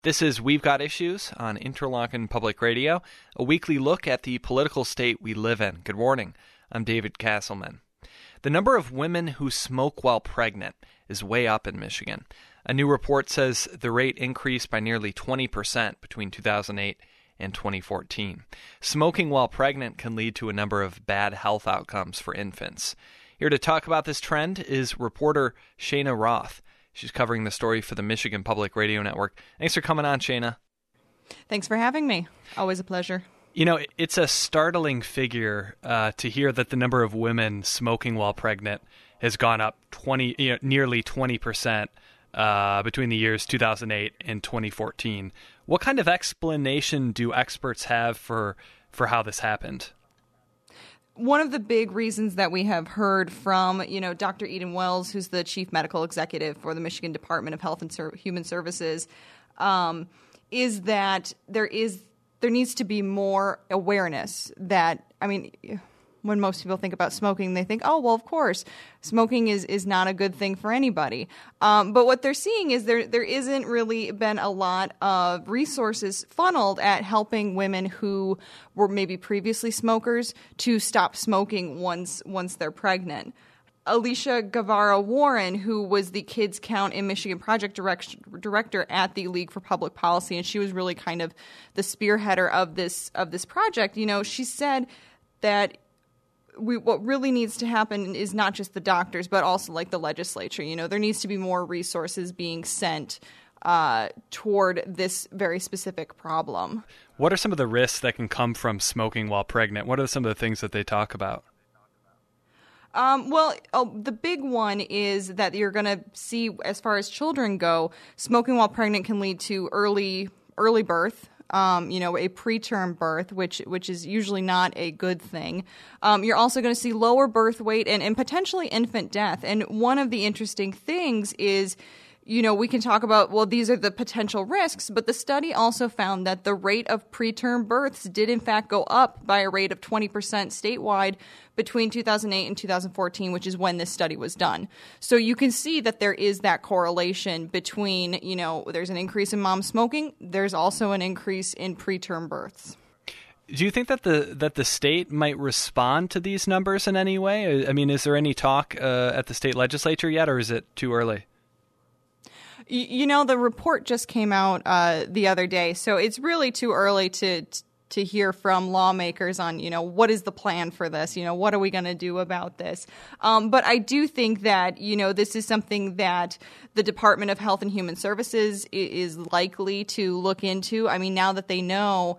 This is We've Got Issues on Interlochen Public Radio, a weekly look at the political state we live in. Good morning. I'm David Castleman. The number of women who smoke while pregnant is way up in Michigan. A new report says the rate increased by nearly 20% between 2008 and 2014. Smoking while pregnant can lead to a number of bad health outcomes for infants. Here to talk about this trend is reporter Shayna Roth. She's covering the story for the Michigan Public Radio Network. Thanks for coming on, Shayna. Thanks for having me. Always a pleasure. You know, it's a startling figure to hear that the number of women smoking while pregnant has gone up nearly 20% between the years 2008 and 2014. What kind of explanation do experts have for how this happened? One of the big reasons that we have heard from, Dr. Eden Wells, who's the chief medical executive for the Michigan Department of Health and Human Services, is that there needs to be more awareness that, when most people think about smoking, they think, oh, well, of course, smoking is not a good thing for anybody. But what they're seeing is there isn't really been a lot of resources funneled at helping women who were maybe previously smokers to stop smoking once they're pregnant. Alicia Guevara Warren, who was the Kids Count in Michigan project director at the League for Public Policy, and she was really kind of the spearheader of this project, she said that what really needs to happen is not just the doctors, but also like the legislature. There needs to be more resources being sent toward this very specific problem. What are some of the risks that can come from smoking while pregnant? What are some of the things that they talk about? The big one is that you're going to see, as far as children go, smoking while pregnant can lead to early birth. A preterm birth, which is usually not a good thing. You're also going to see lower birth weight and potentially infant death. And one of the interesting things is, we can talk about, well, these are the potential risks, but the study also found that the rate of preterm births did in fact go up by a rate of 20% statewide between 2008 and 2014, which is when this study was done. So you can see that there is that correlation between, there's an increase in mom smoking, there's also an increase in preterm births. Do you think that the state might respond to these numbers in any way? Is there any talk at the state legislature yet, or is it too early? The report just came out the other day, so it's really too early to hear from lawmakers on, what is the plan for this? What are we going to do about this? But I do think that, this is something that the Department of Health and Human Services is likely to look into. Now that they know,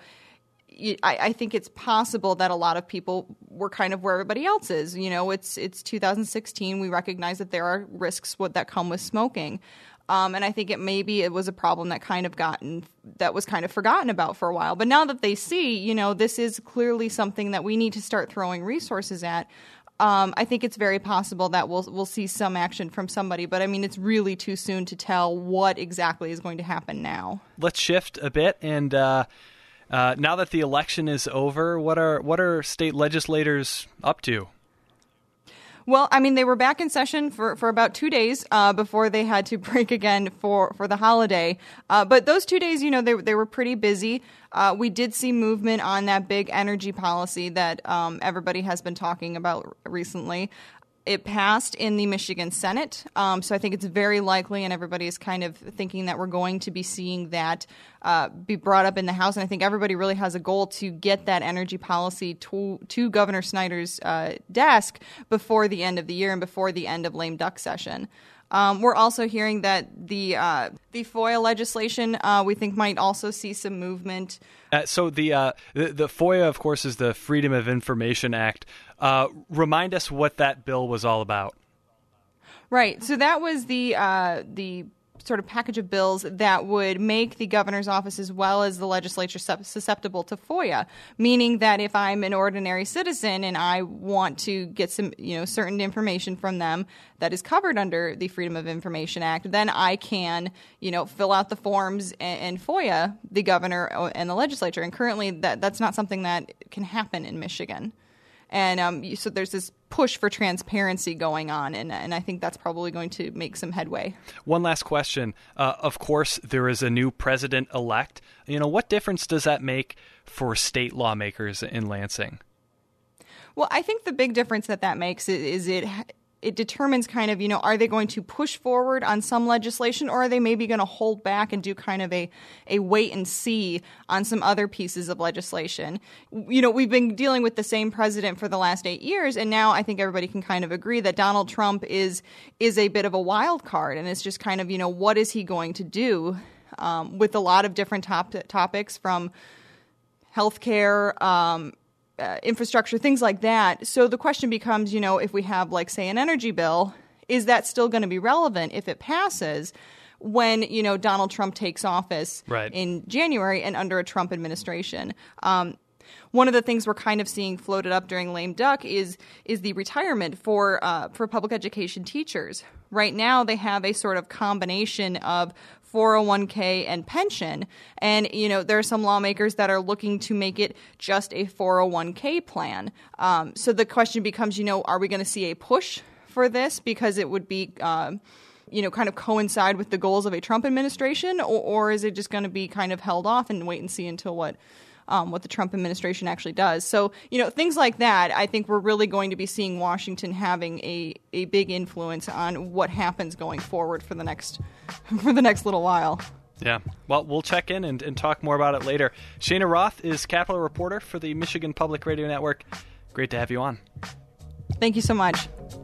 I think it's possible that a lot of people were kind of where everybody else is. It's 2016. We recognize that there are risks that come with smoking. And I think it was a problem that was kind of forgotten about for a while. But now that they see, this is clearly something that we need to start throwing resources at. I think it's very possible that we'll see some action from somebody. But it's really too soon to tell what exactly is going to happen now. Let's shift a bit. And now that the election is over, what are state legislators up to? Well, they were back in session for about 2 days before they had to break again for the holiday. But those 2 days, they were pretty busy. We did see movement on that big energy policy that everybody has been talking about recently. It passed in the Michigan Senate, so I think it's very likely, and everybody is kind of thinking that we're going to be seeing that be brought up in the House. And I think everybody really has a goal to get that energy policy to Governor Snyder's desk before the end of the year and before the end of lame duck session. We're also hearing that the FOIA legislation we think might also see some movement. So the FOIA, of course, is the Freedom of Information Act. Remind us what that bill was all about. Right. So that was the sort of package of bills that would make the governor's office as well as the legislature susceptible to FOIA, meaning that if I'm an ordinary citizen and I want to get some, certain information from them that is covered under the Freedom of Information Act, then I can, fill out the forms and FOIA the governor and the legislature. And currently that's not something that can happen in Michigan. And so there's this push for transparency going on, and I think that's probably going to make some headway. One last question. Of course, there is a new president-elect. What difference does that make for state lawmakers in Lansing? Well, I think the big difference that makes is it determines kind of, are they going to push forward on some legislation, or are they maybe going to hold back and do kind of a wait and see on some other pieces of legislation? We've been dealing with the same president for the last 8 years, and now I think everybody can kind of agree that Donald Trump is a bit of a wild card, and it's just kind of, what is he going to do with a lot of different topics from healthcare, infrastructure, things like that. So the question becomes, if we have, like, say, an energy bill, is that still going to be relevant if it passes when, Donald Trump takes office in January and under a Trump administration? One of the things we're kind of seeing floated up during lame duck is the retirement for public education teachers. Right now, they have a sort of combination of 401k and pension. And, there are some lawmakers that are looking to make it just a 401k plan. So the question becomes, are we going to see a push for this because it would be, kind of coincide with the goals of a Trump administration, or is it just going to be kind of held off and wait and see until what the Trump administration actually does? So, things like that, I think we're really going to be seeing Washington having a big influence on what happens going forward for the next little while. Yeah. Well, we'll check in and talk more about it later. Shana Roth is Capitol reporter for the Michigan Public Radio Network. Great to have you on. Thank you so much.